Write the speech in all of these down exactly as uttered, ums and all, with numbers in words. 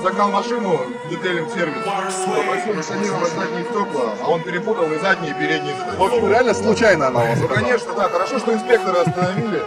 загнал машину в детейлинг сервис, попросил затонировать задние стекла, а он перепутал и задние, и передние. В общем, реально случайно она у вас? Ну, конечно, да. Хорошо, что инспекторы остановили,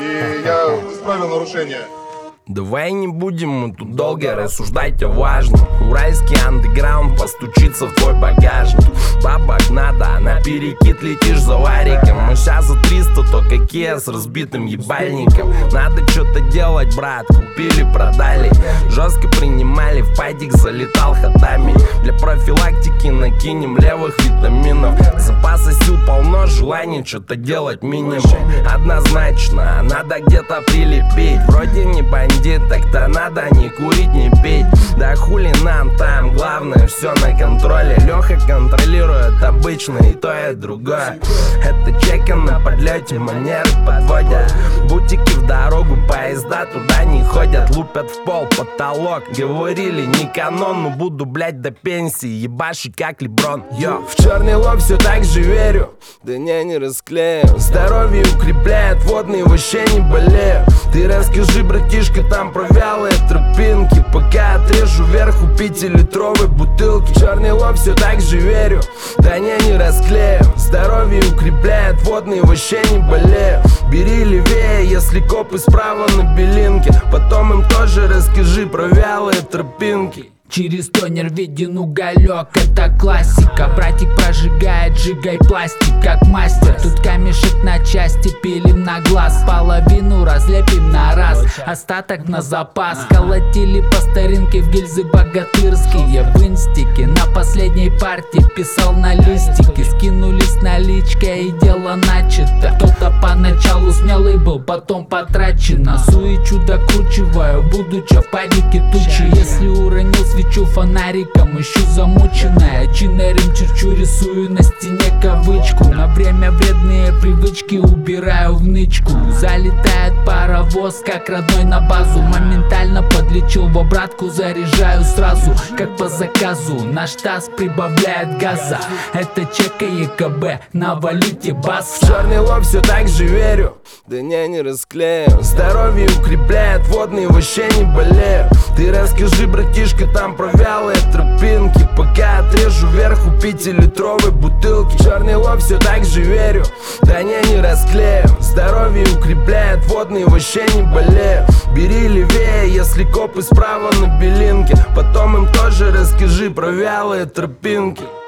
и я исправил нарушение. Давай не будем мы тут долго рассуждать о важном. Уральский андеграунд постучится в твой багажник. Бабок надо, а на перекид летишь за вариком. Мы сейчас за триста, то какие с разбитым ебальником. Надо что-то делать, брат, купили, продали. Жестко принимали, в падик залетал ходами. Для профилактики накинем левых витаминов. Запаса сил полно, желание что-то делать минимум. Однозначно, надо где-то прилепить. Вроде не бандит, так-то надо не курить, не пить. Да хули нам там, главное все на контроле. Леха контролирует обычно и то и другое. Это чеки на подлете, манеры подводят. Бутики в дорогу, поезда туда не ходят. Лупят в пол, потолок. Говорили не канон, но буду, блять, до пенсии ебашить как Леброн. Йо, в черный лоб все так же верю. Да не, не расклею. Здоровье укрепляет, водные вообще не болею. Ты расскажи, братишка, там про вялые тропинки. Пока отрежу вверху пятилитровой бутылки. Черный лоб все так же верю. Да не, не расклею. Здоровье укрепляет, водные вообще не болею. Бери левее, если копы справа на белинке. Потом им тоже расскажи про вялые тропинки. Через тонер виден уголек, это классика. Братик прожигает, сжигай пластик, как мастер. Тут камешек на части пилим на глаз. Половину разлепим на раз, остаток на запас. Колотили по старинке в гильзы богатырские. В инстике на последней партии писал на листике. Скинулись наличкой и дело начато. Кто-то поначалу смелый был, потом потрачено. Суечу докручиваю, будучи в падике тучи. Если уронил свечу фонариком, ищу замученное. Чинерим черчу, рисую на стене кавычку. На время вредные привычки убираю в нычку. Залетает паровоз, как родной на базу. Моментально подлечил в обратку, заряжаю сразу, как по заказу. Наш таз прибавляет газа. Это чека ЕКБ на валюте бас. В черный лоб все так же верю. Да не, не расклею. Здоровье укрепляет, водные вообще не болею. Ты расскажи, братишка, там про вялые тропинки. Пока отрежу вверху пятилитровой бутылки. Черный лоб все так же верю. Да не, не расклею. Здоровье укрепляет, водные вообще не болею. Бери левее, если копы справа на белинке. Потом им тоже расскажи про вялые тропинки.